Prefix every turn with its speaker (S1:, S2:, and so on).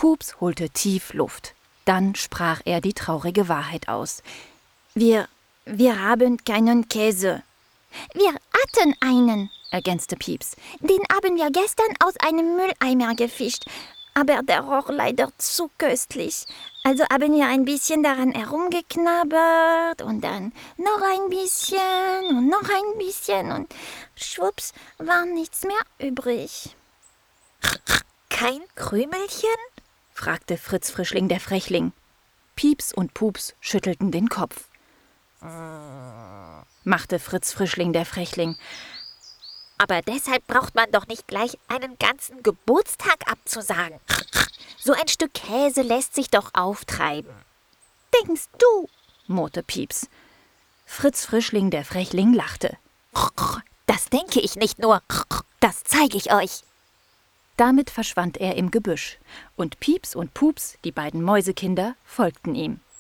S1: Pups holte tief Luft. Dann sprach er die traurige Wahrheit aus.
S2: Wir haben keinen Käse.
S3: Wir hatten einen,
S1: ergänzte Pieps.
S3: Den haben wir gestern aus einem Mülleimer gefischt. Aber der roch leider zu köstlich. Also haben wir ein bisschen daran herumgeknabbert und dann noch ein bisschen und noch ein bisschen und schwupps war nichts mehr übrig.
S4: Kein Krümelchen?
S1: fragte Fritz Frischling der Frechling. Pieps und Pups schüttelten den Kopf. Machte Fritz Frischling der Frechling.
S4: Aber deshalb braucht man doch nicht gleich einen ganzen Geburtstag abzusagen. So ein Stück Käse lässt sich doch auftreiben.
S3: Denkst du?
S1: Murrte Pieps. Fritz Frischling der Frechling lachte.
S4: Das denke ich nicht nur, das zeige ich euch.
S1: Damit verschwand er im Gebüsch, und Pieps und Pups, die beiden Mäusekinder, folgten ihm.